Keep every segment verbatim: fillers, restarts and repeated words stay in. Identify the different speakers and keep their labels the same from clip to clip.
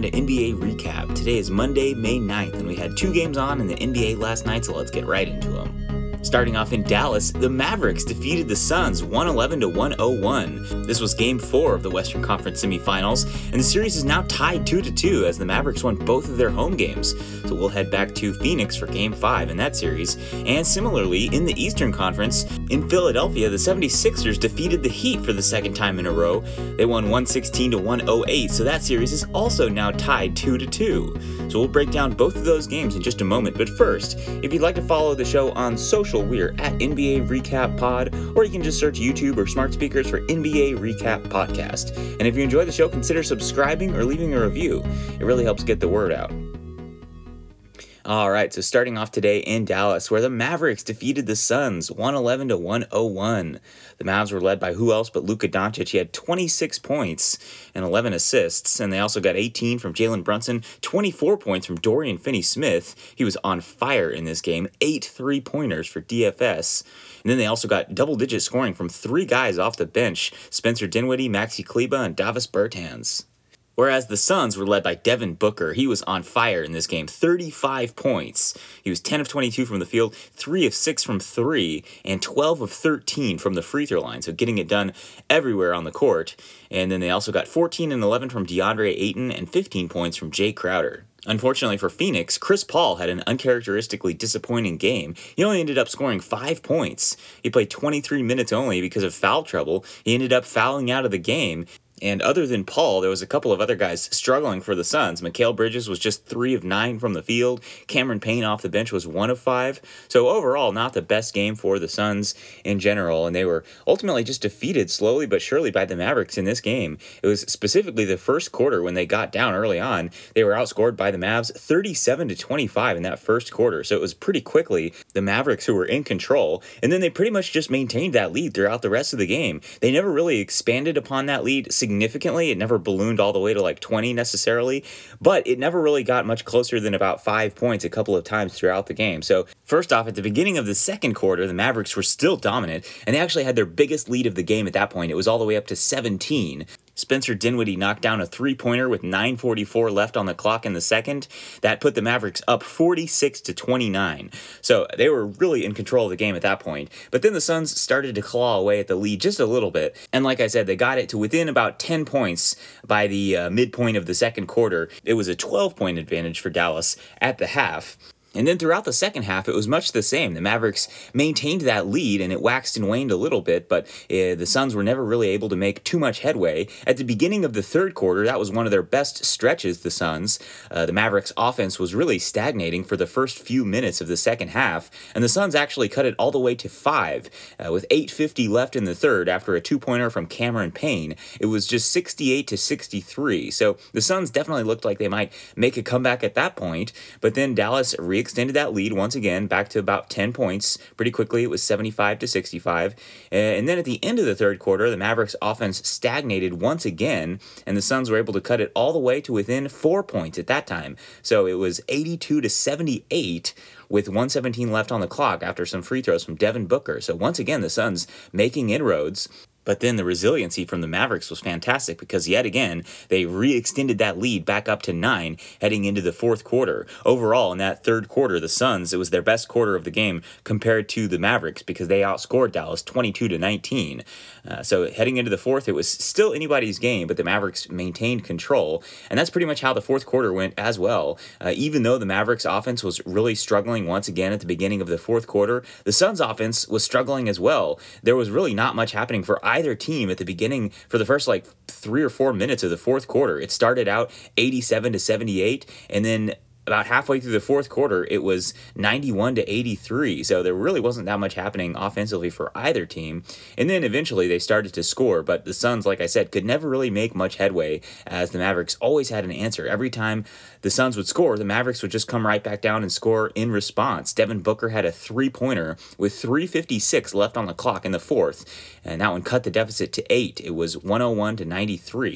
Speaker 1: on to N B A Recap. Today is Monday, May ninth, and we had two games on in the N B A last night, so let's get right into them. Starting off in Dallas, the Mavericks defeated the Suns one eleven to one oh one. This was game four of the Western Conference semifinals, and the series is now tied two to two as the Mavericks won both of their home games. So we'll head back to Phoenix for game five in that series. And similarly, in the Eastern Conference, in Philadelphia, the seventy-sixers defeated the Heat for the second time in a row. They won one sixteen to one oh eight, so that series is also now tied two to two. So we'll break down both of those games in just a moment, but first, if you'd like to follow the show on social, we're at N B A Recap Pod, or you can just search YouTube or smart speakers for N B A Recap Podcast. And if you enjoy the show, consider subscribing or leaving a review. It really helps get the word out. All right, so starting off today in Dallas, where the Mavericks defeated the Suns one eleven to one oh one. The Mavs were led by who else but Luka Doncic. He had twenty-six points and eleven assists, and they also got eighteen from Jalen Brunson, twenty-four points from Dorian Finney-Smith. He was on fire in this game, eight three-pointers for D F S. And then they also got double-digit scoring from three guys off the bench, Spencer Dinwiddie, Maxi Kleber, and Davis Bertans. Whereas the Suns were led by Devin Booker. He was on fire in this game, thirty-five points. He was ten of twenty-two from the field, three of six from three, and twelve of thirteen from the free throw line, so getting it done everywhere on the court. And then they also got fourteen and eleven from DeAndre Ayton and fifteen points from Jay Crowder. Unfortunately for Phoenix, Chris Paul had an uncharacteristically disappointing game. He only ended up scoring five points. He played twenty-three minutes only because of foul trouble. He ended up fouling out of the game. And other than Paul, there was a couple of other guys struggling for the Suns. Mikal Bridges was just three of nine from the field. Cameron Payne off the bench was one of five. So overall, not the best game for the Suns in general. And they were ultimately just defeated slowly but surely by the Mavericks in this game. It was specifically the first quarter when they got down early on. They were outscored by the Mavs thirty-seven to twenty-five in that first quarter. So it was pretty quickly the Mavericks who were in control. And then they pretty much just maintained that lead throughout the rest of the game. They never really expanded upon that lead significantly. Significantly. It never ballooned all the way to like twenty necessarily, but it never really got much closer than about five points a couple of times throughout the game. So first off, at the beginning of the second quarter, the Mavericks were still dominant, and they actually had their biggest lead of the game at that point. It was all the way up to seventeen. Spencer Dinwiddie knocked down a three-pointer with nine forty-four left on the clock in the second. That put the Mavericks up forty-six to twenty-nine. So they were really in control of the game at that point. But then the Suns started to claw away at the lead just a little bit. And like I said, they got it to within about ten points by the uh, midpoint of the second quarter. It was a twelve-point advantage for Dallas at the half. And then throughout the second half, it was much the same. The Mavericks maintained that lead, and it waxed and waned a little bit, but uh, the Suns were never really able to make too much headway. At the beginning of the third quarter, that was one of their best stretches, the Suns. Uh, the Mavericks' offense was really stagnating for the first few minutes of the second half, and the Suns actually cut it all the way to five. Uh, with eight fifty left in the third after a two-pointer from Cameron Payne, it was just sixty-eight to sixty-three. So the Suns definitely looked like they might make a comeback at that point, but then Dallas re extended that lead once again back to about ten points. Pretty quickly, it was seventy-five to sixty-five. And then at the end of the third quarter, the Mavericks offense stagnated once again, and the Suns were able to cut it all the way to within four points at that time. So it was eighty-two to seventy-eight with one seventeen left on the clock after some free throws from Devin Booker. So once again, the Suns making inroads. But then the resiliency from the Mavericks was fantastic because yet again, they re-extended that lead back up to nine heading into the fourth quarter. Overall, in that third quarter, the Suns, it was their best quarter of the game compared to the Mavericks because they outscored Dallas twenty-two to nineteen. Uh, so heading into the fourth, it was still anybody's game, but the Mavericks maintained control. And that's pretty much how the fourth quarter went as well. Uh, even though the Mavericks offense was really struggling once again at the beginning of the fourth quarter, the Suns offense was struggling as well. There was really not much happening for either team at the beginning for the first like three or four minutes of the fourth quarter. It started out eighty-seven to seventy-eight, and then about halfway through the fourth quarter, it was ninety-one to eighty-three. So there really wasn't that much happening offensively for either team. And then eventually they started to score, but the Suns, like I said, could never really make much headway as the Mavericks always had an answer. Every time the Suns would score, the Mavericks would just come right back down and score in response. Devin Booker had a three-pointer with three fifty-six left on the clock in the fourth, and that one cut the deficit to eight. It was one oh one to ninety-three.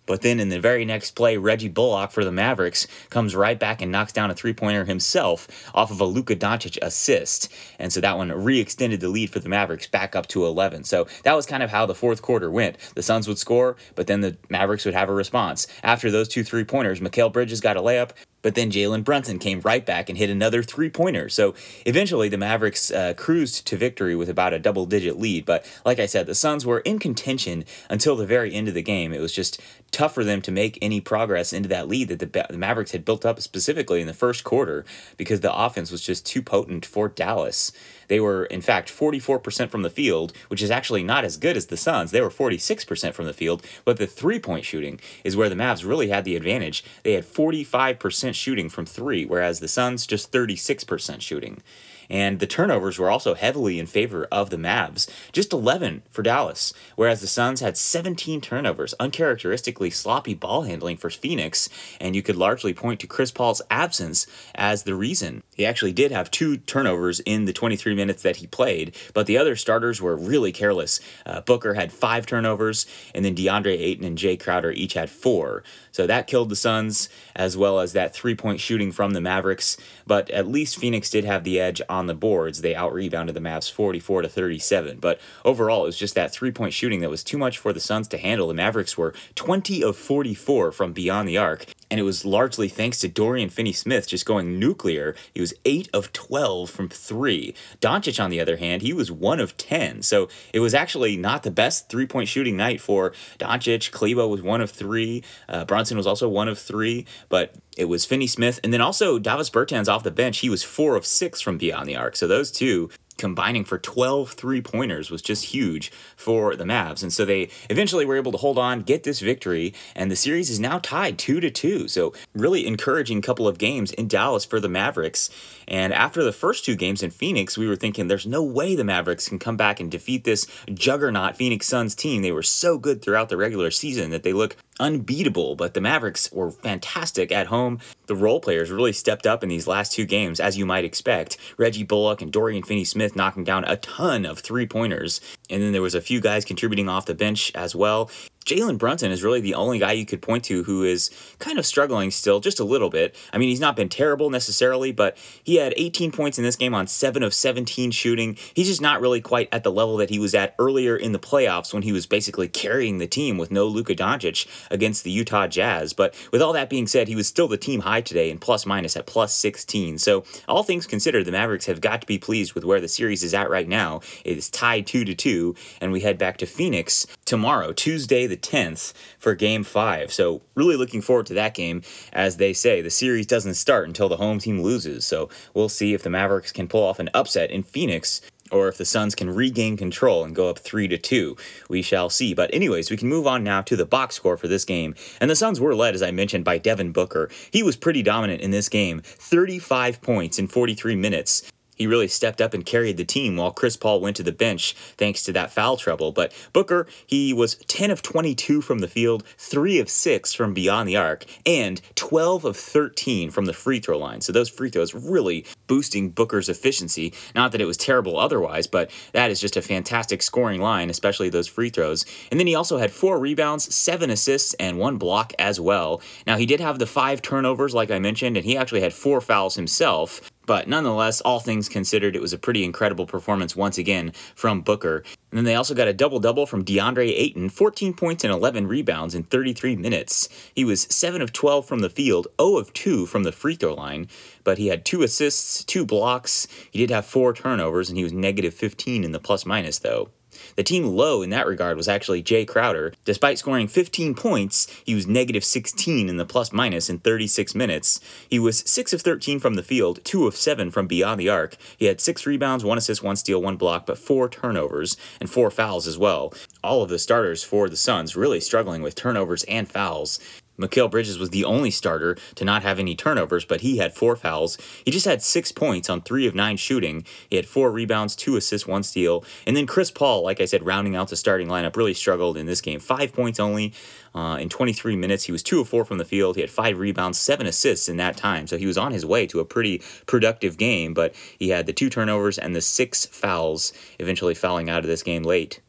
Speaker 1: But then in the very next play, Reggie Bullock for the Mavericks comes right back and knocks down a three-pointer himself off of a Luka Doncic assist. And so that one re-extended the lead for the Mavericks back up to eleven. So that was kind of how the fourth quarter went. The Suns would score, but then the Mavericks would have a response. After those two three-pointers, Mikal Bridges got a layup, but then Jalen Brunson came right back and hit another three-pointer. So eventually the Mavericks uh, cruised to victory with about a double-digit lead. But like I said, the Suns were in contention until the very end of the game. It was just tough for them to make any progress into that lead that the, the Mavericks had built up specifically in the first quarter because the offense was just too potent for Dallas. They were, in fact, forty-four percent from the field, which is actually not as good as the Suns. They were forty-six percent from the field, but the three-point shooting is where the Mavs really had the advantage. They had forty-five percent shooting from three, whereas the Suns just thirty-six percent shooting. And the turnovers were also heavily in favor of the Mavs, just eleven for Dallas, whereas the Suns had seventeen turnovers, uncharacteristically sloppy ball handling for Phoenix, and you could largely point to Chris Paul's absence as the reason. He actually did have two turnovers in the twenty-three minutes that he played, but the other starters were really careless. Uh, Booker had five turnovers, and then DeAndre Ayton and Jay Crowder each had four. So that killed the Suns, as well as that three-point shooting from the Mavericks, but at least Phoenix did have the edge on the boards. They out-rebounded the Mavs forty-four to thirty-seven, but overall it was just that three-point shooting that was too much for the Suns to handle. The Mavericks were twenty of forty-four from beyond the arc, and it was largely thanks to Dorian Finney-Smith just going nuclear. He was eight of twelve from three. Doncic, on the other hand, he was one of ten, so it was actually not the best three-point shooting night for Doncic. Kleber was one of three. Uh, Brunson was also one of three, but it was Finney-Smith, and then also Davis Bertans off the bench. He was four of six from beyond the arc, so those two combining for twelve three-pointers was just huge for the Mavs. And so they eventually were able to hold on, get this victory, and the series is now tied two to two. So really encouraging couple of games in Dallas for the Mavericks. And after the first two games in Phoenix, we were thinking there's no way the Mavericks can come back and defeat this juggernaut Phoenix Suns team. They were so good throughout the regular season that they look unbeatable, but the Mavericks were fantastic at home. The role players really stepped up in these last two games, as you might expect. Reggie Bullock and Dorian Finney-Smith knocking down a ton of three-pointers, and then there was a few guys contributing off the bench as well. Jalen Brunson is really the only guy you could point to who is kind of struggling still, just a little bit. I mean, he's not been terrible necessarily, but he had eighteen points in this game on seven of seventeen shooting. He's just not really quite at the level that he was at earlier in the playoffs when he was basically carrying the team with no Luka Doncic against the Utah Jazz. But with all that being said, he was still the team high today in plus minus at plus sixteen. So all things considered, the Mavericks have got to be pleased with where the series is at right now. It is tied two to two, and we head back to Phoenix tomorrow, Tuesday the tenth, for game five. So really looking forward to that game. As they say, the series doesn't start until the home team loses. So we'll see if the Mavericks can pull off an upset in Phoenix, or if the Suns can regain control and go up three to two. We shall see. But anyways, we can move on now to the box score for this game. And the Suns were led, as I mentioned, by Devin Booker. He was pretty dominant in this game. thirty-five points in forty-three minutes. He really stepped up and carried the team while Chris Paul went to the bench thanks to that foul trouble. But Booker, he was ten of twenty-two from the field, three of six from beyond the arc, and twelve of thirteen from the free throw line. So those free throws really boosting Booker's efficiency. Not that it was terrible otherwise, but that is just a fantastic scoring line, especially those free throws. And then he also had four rebounds, seven assists, and one block as well. Now, he did have the five turnovers, like I mentioned, and he actually had four fouls himself. But nonetheless, all things considered, it was a pretty incredible performance once again from Booker. And then they also got a double-double from DeAndre Ayton, fourteen points and eleven rebounds in thirty-three minutes. He was seven of twelve from the field, zero of two from the free throw line, but he had two assists, two blocks. He did have four turnovers, and he was negative fifteen in the plus-minus, though. The team low in that regard was actually Jay Crowder. Despite scoring fifteen points, he was negative sixteen in the plus-minus in thirty-six minutes. He was six of thirteen from the field, two of seven from beyond the arc. He had six rebounds, one assist, one steal, one block, but four turnovers and four fouls as well. All of the starters for the Suns really struggling with turnovers and fouls. Mikal Bridges was the only starter to not have any turnovers, but he had four fouls. He just had six points on three of nine shooting. He had four rebounds, two assists, one steal. And then Chris Paul, like I said, rounding out the starting lineup, really struggled in this game. Five points only uh, in twenty-three minutes. He was two of four from the field. He had five rebounds, seven assists in that time. So he was on his way to a pretty productive game, but he had the two turnovers and the six fouls, eventually fouling out of this game late.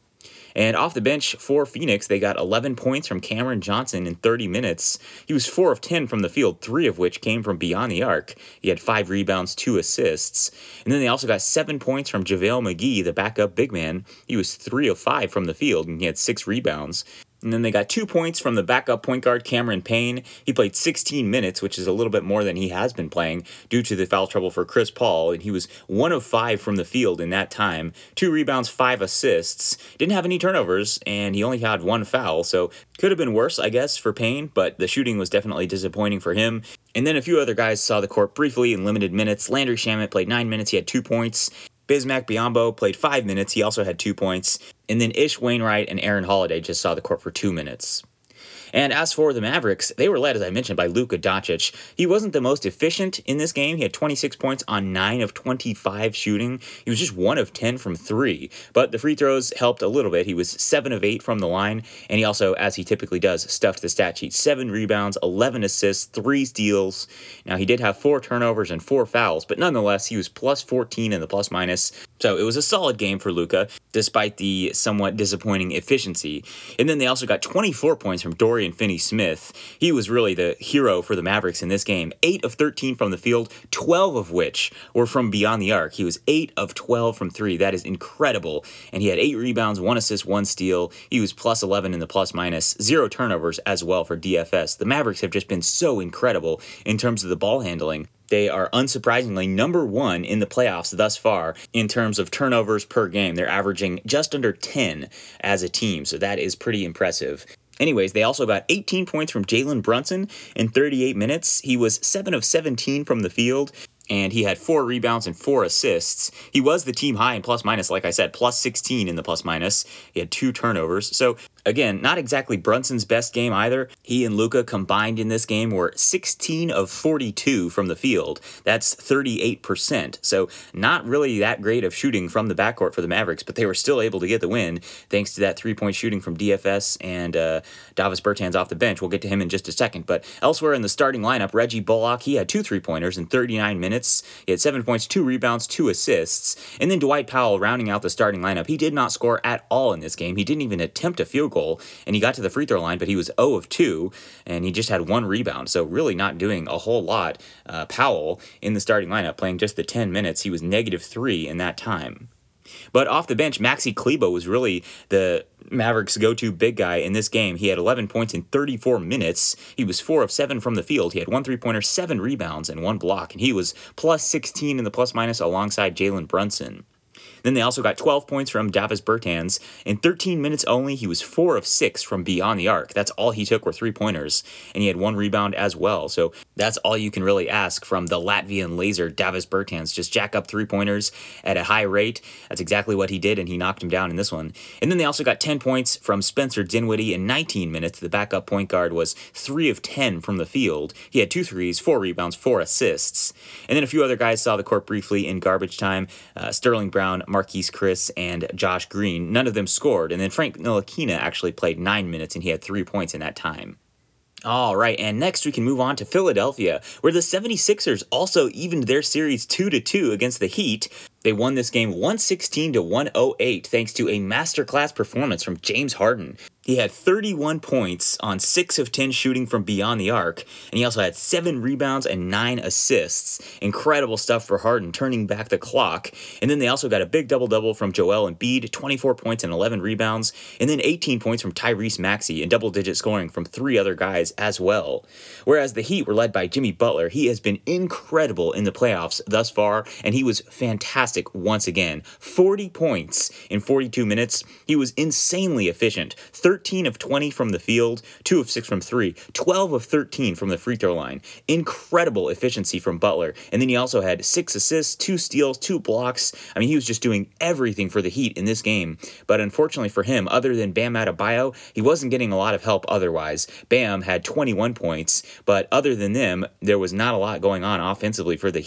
Speaker 1: And off the bench for Phoenix, they got eleven points from Cameron Johnson in thirty minutes. He was four of ten from the field, three of which came from beyond the arc. He had five rebounds, two assists. And then they also got seven points from JaVale McGee, the backup big man. He was three of five from the field, and he had six rebounds. And then they got two points from the backup point guard, Cameron Payne. He played sixteen minutes, which is a little bit more than he has been playing due to the foul trouble for Chris Paul. And he was one of five from the field in that time. Two rebounds, five assists. Didn't have any turnovers, and he only had one foul. So could have been worse, I guess, for Payne, but the shooting was definitely disappointing for him. And then a few other guys saw the court briefly in limited minutes. Landry Shamet played nine minutes. He had two points. Bismack Biyombo played five minutes. He also had two points. And then Ish Wainwright and Aaron Holiday just saw the court for two minutes. And as for the Mavericks, they were led, as I mentioned, by Luka Doncic. He wasn't the most efficient in this game. He had twenty-six points on nine of twenty-five shooting. He was just one of ten from three. But the free throws helped a little bit. He was seven of eight from the line. And he also, as he typically does, stuffed the stat sheet. seven rebounds, eleven assists, three steals. Now, he did have four turnovers and four fouls. But nonetheless, he was plus fourteen in the plus minus. So it was a solid game for Luka, despite the somewhat disappointing efficiency. And then they also got twenty-four points from Dorian Finney-Smith. He was really the hero for the Mavericks in this game. eight of thirteen from the field, twelve of which were from beyond the arc. He was eight of twelve from three. That is incredible. And he had eight rebounds, one assist, one steal. He was plus eleven in the plus minus. Zero turnovers as well for D F S. The Mavericks have just been so incredible in terms of the ball handling. They are unsurprisingly number one in the playoffs thus far in terms of turnovers per game. They're averaging just under ten as a team, so that is pretty impressive. Anyways, they also got eighteen points from Jalen Brunson in thirty-eight minutes. He was seven of seventeen from the field, and he had four rebounds and four assists. He was the team high in plus minus, like I said, plus sixteen in the plus minus. He had two turnovers. So again, not exactly Brunson's best game either. He and Luka combined in this game were sixteen of forty-two from the field. That's thirty-eight percent. So not really that great of shooting from the backcourt for the Mavericks, but they were still able to get the win thanks to that three-point shooting from D F S and uh, Davis Bertans off the bench. We'll get to him in just a second. But elsewhere in the starting lineup, Reggie Bullock, he had two three-pointers in thirty-nine minutes. He had seven points, two rebounds, two assists. And then Dwight Powell rounding out the starting lineup. He did not score at all in this game. He didn't even attempt a field goal, and he got to the free throw line, but he was zero of two, and he just had one rebound, so really not doing a whole lot. Uh, Powell in the starting lineup, playing just the ten minutes, he was negative three in that time. But off the bench, Maxi Kleber was really the Mavericks' go-to big guy in this game. He had eleven points in thirty-four minutes. He was four of seven from the field. He had one three-pointer, seven rebounds, and one block, and he was plus sixteen in the plus-minus alongside Jalen Brunson. Then they also got twelve points from Davis Bertans. In thirteen minutes only, he was four of six from beyond the arc. That's all he took were three-pointers, and he had one rebound as well. So that's all you can really ask from the Latvian laser, Davis Bertans. Just jack up three-pointers at a high rate. That's exactly what he did, and he knocked him down in this one. And then they also got ten points from Spencer Dinwiddie in nineteen minutes. The backup point guard was three of ten from the field. He had two threes, four rebounds, four assists. And then a few other guys saw the court briefly in garbage time. Uh, Sterling Brown, Marquise Chris, and Josh Green. None of them scored. And then Frank Ntilikina actually played nine minutes, and he had three points in that time. All right, and next we can move on to Philadelphia, where the seventy-sixers also evened their series two to two against the Heat. They won this game one sixteen to one oh eight thanks to a masterclass performance from James Harden. He had thirty-one points on six of ten shooting from beyond the arc, and he also had seven rebounds and nine assists. Incredible stuff for Harden, turning back the clock. And then they also got a big double-double from Joel Embiid, twenty-four points and eleven rebounds, and then eighteen points from Tyrese Maxey, and double-digit scoring from three other guys as well. Whereas the Heat were led by Jimmy Butler. He has been incredible in the playoffs thus far, and he was fantastic once again. forty points in forty-two minutes. He was insanely efficient. thirteen of twenty from the field, two of six from three, twelve of thirteen from the free throw line. Incredible efficiency from Butler. And then he also had six assists, two steals, two blocks. I mean, he was just doing everything for the Heat in this game. But unfortunately for him, other than Bam Adebayo, he wasn't getting a lot of help otherwise. Bam had twenty-one points, but other than them, there was not a lot going on offensively for the Heat.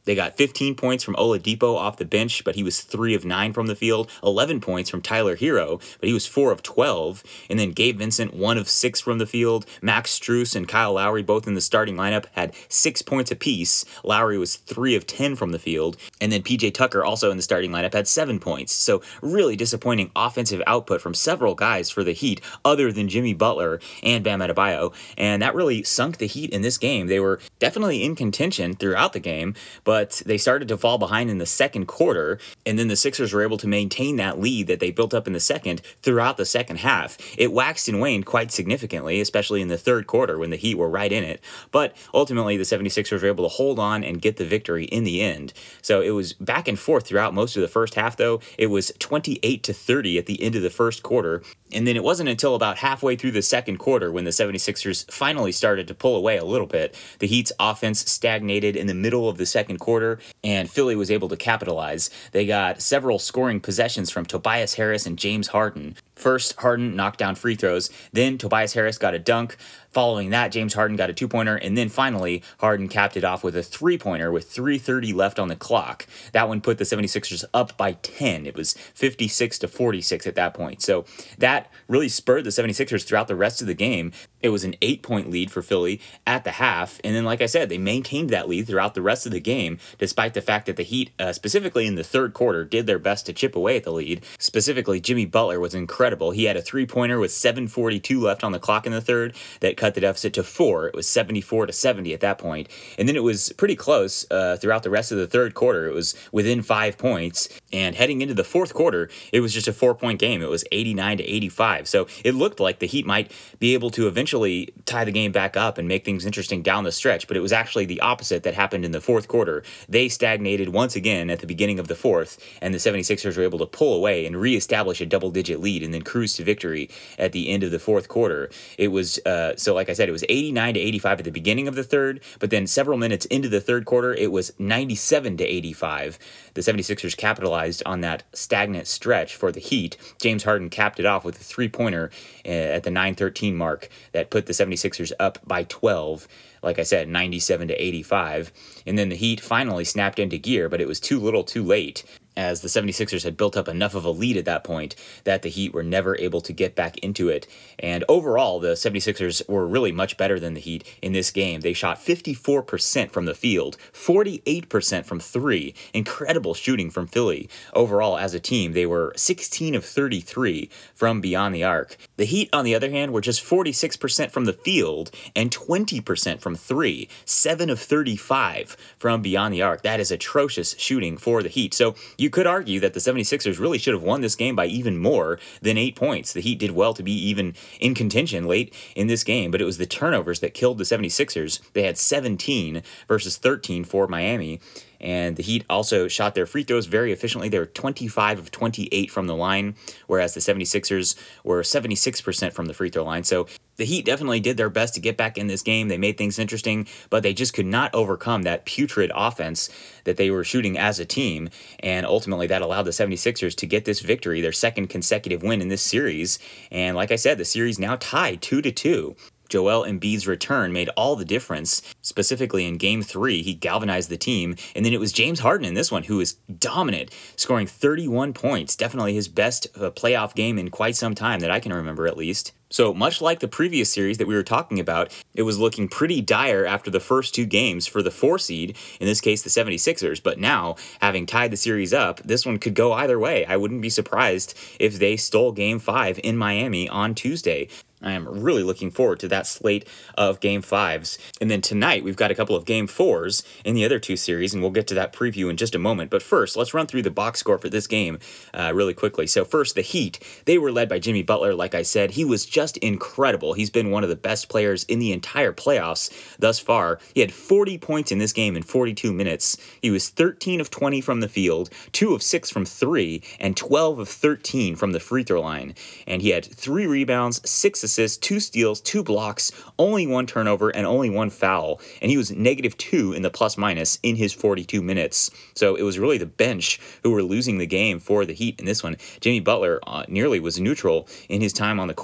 Speaker 1: They got fifteen points from Oladipo off the bench, but he was three of nine from the field. eleven points from Tyler Hero, but he was four of twelve. And then Gabe Vincent, one of six from the field. Max Strus and Kyle Lowry, both in the starting lineup, had six points apiece. Lowry was three of ten from the field. And then P J Tucker, also in the starting lineup, had seven points. So really disappointing offensive output from several guys for the Heat, other than Jimmy Butler and Bam Adebayo. And that really sunk the Heat in this game. They were definitely in contention throughout the game, but But they started to fall behind in the second quarter, and then the Sixers were able to maintain that lead that they built up in the second throughout the second half. It waxed and waned quite significantly, especially in the third quarter when the Heat were right in it. But ultimately, the 76ers were able to hold on and get the victory in the end. So it was back and forth throughout most of the first half, though. It was twenty-eight to thirty at the end of the first quarter. And then it wasn't until about halfway through the second quarter when the 76ers finally started to pull away a little bit. The Heat's offense stagnated in the middle of the second quarter, and Philly was able to capitalize. They got several scoring possessions from Tobias Harris and James Harden. First, Harden knocked down free throws. Then Tobias Harris got a dunk. Following that, James Harden got a two-pointer, and then finally, Harden capped it off with a three-pointer with three thirty left on the clock. That one put the 76ers up by ten. It was fifty-six to forty-six at that point. So that really spurred the 76ers throughout the rest of the game. It was an eight-point lead for Philly at the half, and then, like I said, they maintained that lead throughout the rest of the game, despite the fact that the Heat, uh, specifically in the third quarter, did their best to chip away at the lead. Specifically, Jimmy Butler was incredible. He had a three-pointer with seven forty-two left on the clock in the third that cut the deficit to four. It was seventy-four to seventy at that point. And then it was pretty close uh, throughout the rest of the third quarter. It was within five points. And heading into the fourth quarter, it was just a four-point game. It was eighty-nine to eighty-five. So it looked like the Heat might be able to eventually tie the game back up and make things interesting down the stretch. But it was actually the opposite that happened in the fourth quarter. They stagnated once again at the beginning of the fourth, and the 76ers were able to pull away and reestablish a double-digit lead and then cruise to victory at the end of the fourth quarter. It was, uh, so like I said, it was eighty-nine to eighty-five at the beginning of the third, but then several minutes into the third quarter, it was ninety-seven to eighty-five. The 76ers capitalized on that stagnant stretch for the Heat. James Harden capped it off with a three-pointer at the nine thirteen mark that put the 76ers up by twelve. Like I said, ninety-seven to eighty-five. And then the Heat finally snapped into gear, but it was too little too late, as the 76ers had built up enough of a lead at that point that the Heat were never able to get back into it. And overall, the 76ers were really much better than the Heat in this game. They shot fifty-four percent from the field, forty-eight percent from three. Incredible shooting from Philly. Overall, as a team, they were sixteen of thirty-three from beyond the arc. The Heat, on the other hand, were just forty-six percent from the field and twenty percent from three. seven of thirty-five from beyond the arc. That is atrocious shooting for the Heat. So you could argue that the 76ers really should have won this game by even more than eight points. The Heat did well to be even in contention late in this game, but it was the turnovers that killed the 76ers. They had seventeen versus thirteen for Miami. And the Heat also shot their free throws very efficiently. They were twenty-five of twenty-eight from the line, whereas the 76ers were seventy-six percent from the free throw line. So the Heat definitely did their best to get back in this game. They made things interesting, but they just could not overcome that putrid offense that they were shooting as a team. And ultimately, that allowed the 76ers to get this victory, their second consecutive win in this series. And like I said, the series now tied two to two. Joel Embiid's return made all the difference. Specifically in Game three, he galvanized the team. And then it was James Harden in this one who was dominant, scoring thirty-one points. Definitely his best uh, playoff game in quite some time that I can remember, at least. So much like the previous series that we were talking about, it was looking pretty dire after the first two games for the four seed, in this case the 76ers, but now, having tied the series up, this one could go either way. I wouldn't be surprised if they stole Game five in Miami on Tuesday. I am really looking forward to that slate of Game fives. And then tonight, we've got a couple of Game fours in the other two series, and we'll get to that preview in just a moment. But first, let's run through the box score for this game uh, really quickly. So first, the Heat. They were led by Jimmy Butler, like I said. He was just incredible. He's been one of the best players in the entire playoffs thus far. He had forty points in this game in forty-two minutes. He was thirteen of twenty from the field, two of six from three, and twelve of thirteen from the free throw line. And he had three rebounds, six assists, assists, two steals, two blocks, only one turnover, and only one foul. And he was negative two in the plus minus in his forty-two minutes. So it was really the bench who were losing the game for the Heat in this one. Jimmy Butler uh, nearly was neutral in his time on the court. So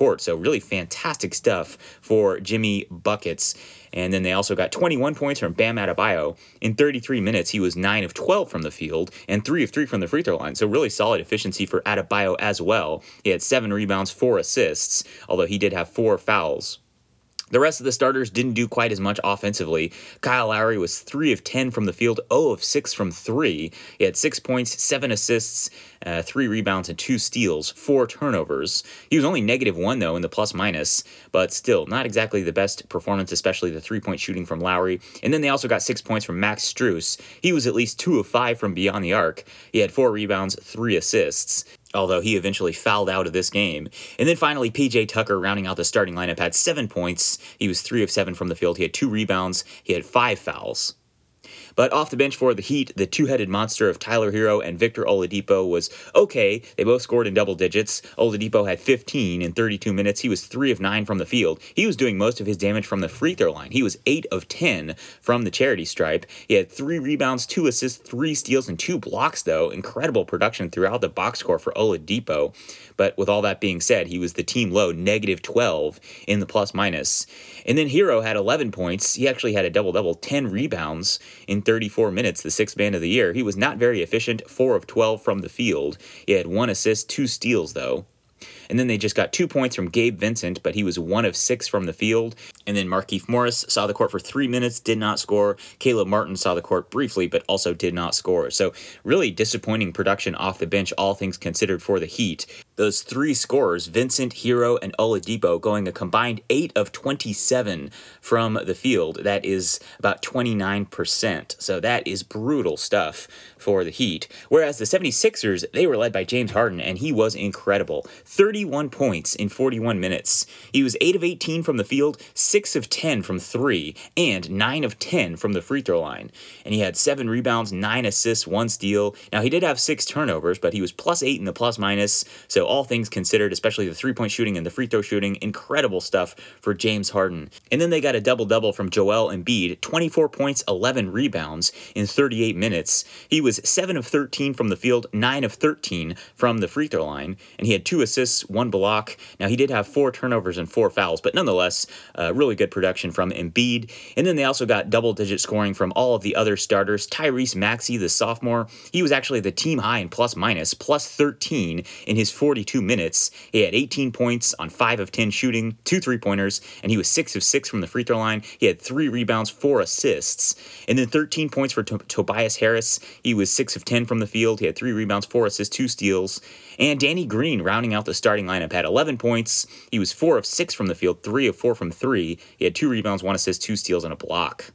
Speaker 1: really fantastic stuff for Jimmy Buckets. And then they also got twenty-one points from Bam Adebayo. In thirty-three minutes, he was nine of twelve from the field and three of three from the free throw line. So really solid efficiency for Adebayo as well. He had seven rebounds, four assists, although he did have four fouls. The rest of the starters didn't do quite as much offensively. Kyle Lowry was three of ten from the field, zero of six from three. He had six points, seven assists, uh, three rebounds, and two steals, four turnovers. He was only negative one, though, in the plus-minus, but still not exactly the best performance, especially the three-point shooting from Lowry. And then they also got six points from Max Strus. He was at least two of five from beyond the arc. He had four rebounds, three assists, although he eventually fouled out of this game. And then finally, P J Tucker, rounding out the starting lineup, had seven points. He was three of seven from the field. He had two rebounds. He had five fouls. But off the bench for the Heat, the two-headed monster of Tyler Hero and Victor Oladipo was okay. They both scored in double digits. Oladipo had fifteen in thirty-two minutes. He was three of nine from the field. He was doing most of his damage from the free throw line. He was eight of ten from the charity stripe. He had three rebounds, two assists, three steals, and two blocks, though. Incredible production throughout the box score for Oladipo. But with all that being said, he was the team low, negative twelve in the plus-minus. And then Hero had eleven points. He actually had a double-double, ten rebounds in thirty-four minutes, the sixth man of the year. He was not very efficient, four of twelve from the field. He had one assist, two steals, though. And then they just got two points from Gabe Vincent, but he was one of six from the field. And then Markieff Morris saw the court for three minutes, did not score. Caleb Martin saw the court briefly, but also did not score. So really disappointing production off the bench, all things considered, for the Heat. Those three scorers, Vincent, Hero, and Oladipo, going a combined eight of twenty-seven from the field. That is about twenty-nine percent. So that is brutal stuff for the Heat. Whereas the seventy-sixers, they were led by James Harden, and he was incredible. thirty-one points in forty-one minutes. He was eight of eighteen from the field, six of ten from three, and nine of ten from the free throw line. And he had seven rebounds, nine assists, one steal. Now, he did have six turnovers, but he was plus eight in the plus-minus. So all things considered, especially the three-point shooting and the free throw shooting, incredible stuff for James Harden. And then they got a double-double from Joel Embiid, twenty-four points, eleven rebounds in thirty-eight minutes. He was seven of thirteen from the field, nine of thirteen from the free throw line, and he had two assists, one block. Now, he did have four turnovers and four fouls, but nonetheless, uh, really good production from Embiid. And then they also got double-digit scoring from all of the other starters. Tyrese Maxey, the sophomore, he was actually the team high in plus-minus, plus thirteen in his forty-two minutes. He had eighteen points on five of ten shooting, two three-pointers, and he was six of six from the free throw line. He had three rebounds, four assists, and then thirteen points for to- Tobias Harris. He was six of ten from the field. He had three rebounds, four assists, two steals. And Danny Green, rounding out the starting lineup, had eleven points. He was four of six from the field, three of four from three. He had two rebounds, one assist, two steals, and a block.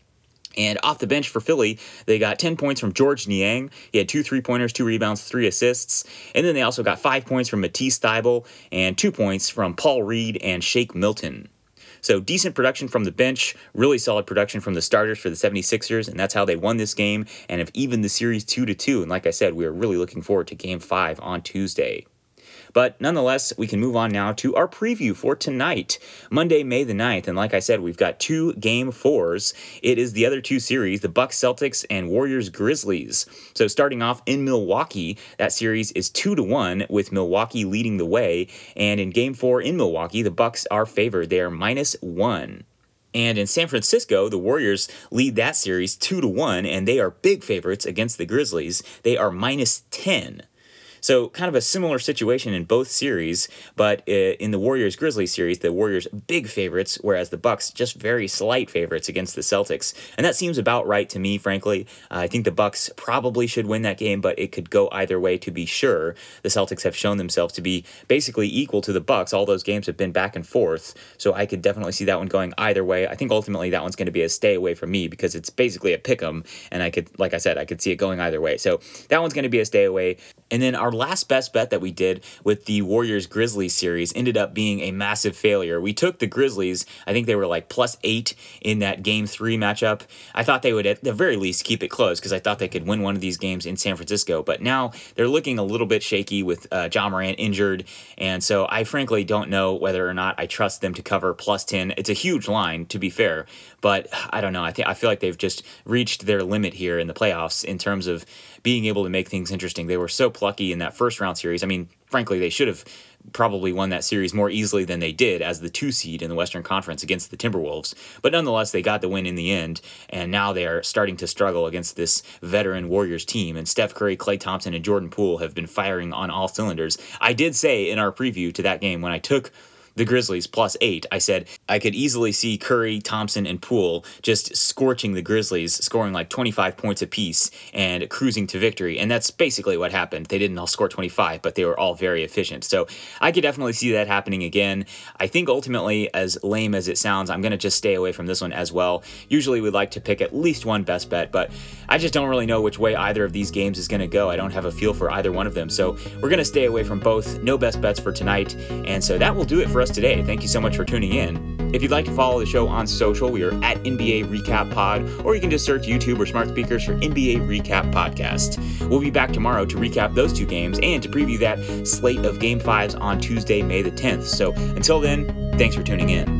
Speaker 1: And off the bench for Philly, they got ten points from George Niang. He had two three-pointers, two rebounds, three assists. And then they also got five points from Matisse Thybulle and two points from Paul Reed and Shake Milton. So decent production from the bench, really solid production from the starters for the seventy-sixers, and that's how they won this game and have evened the series two to two. And like I said, we are really looking forward to Game five on Tuesday. But nonetheless, we can move on now to our preview for tonight, Monday, May the ninth. And like I said, we've got two game fours. It is the other two series, the Bucks Celtics and Warriors Grizzlies. So starting off in Milwaukee, that series is two to one with Milwaukee leading the way. And in game four in Milwaukee, the Bucks are favored. They are minus one. And in San Francisco, the Warriors lead that series two to one, and they are big favorites against the Grizzlies. They are minus ten. So kind of a similar situation in both series, but uh, in the Warriors-Grizzlies series, the Warriors big favorites, whereas the Bucks just very slight favorites against the Celtics. And that seems about right to me, frankly. Uh, I think the Bucks probably should win that game, but it could go either way to be sure. The Celtics have shown themselves to be basically equal to the Bucks. All those games have been back and forth, so I could definitely see that one going either way. I think ultimately that one's going to be a stay away from me because it's basically a pick'em, and I could, like I said, I could see it going either way. So that one's going to be a stay away. And then our last best bet that we did with the Warriors-Grizzlies series ended up being a massive failure. We took the Grizzlies. I think they were like plus eight in that game three matchup. I thought they would at the very least keep it close because I thought they could win one of these games in San Francisco. But now they're looking a little bit shaky with uh, Ja Morant injured. And so I frankly don't know whether or not I trust them to cover plus ten. It's a huge line, to be fair. But I don't know. I think I feel like they've just reached their limit here in the playoffs in terms of being able to make things interesting. They were so plucky in that first round series. I mean, frankly, they should have probably won that series more easily than they did as the two seed in the Western Conference against the Timberwolves. But nonetheless, they got the win in the end, and now they are starting to struggle against this veteran Warriors team. And Steph Curry, Klay Thompson, and Jordan Poole have been firing on all cylinders. I did say in our preview to that game when I took the Grizzlies plus eight, I said I could easily see Curry, Thompson, and Poole just scorching the Grizzlies, scoring like twenty-five points apiece and cruising to victory. And that's basically what happened. They didn't all score twenty-five, but they were all very efficient. So I could definitely see that happening again. I think ultimately, as lame as it sounds, I'm going to just stay away from this one as well. Usually we like to pick at least one best bet, but I just don't really know which way either of these games is going to go. I don't have a feel for either one of them. So we're going to stay away from both. No best bets for tonight. And so that will do it for us today. Thank you so much for tuning in. If you'd like to follow the show on social, we are at N B A Recap Pod, or you can just search YouTube or smart speakers for N B A Recap Podcast. We'll be back tomorrow to recap those two games and to preview that slate of Game fives on Tuesday, May the tenth. So until then, thanks for tuning in.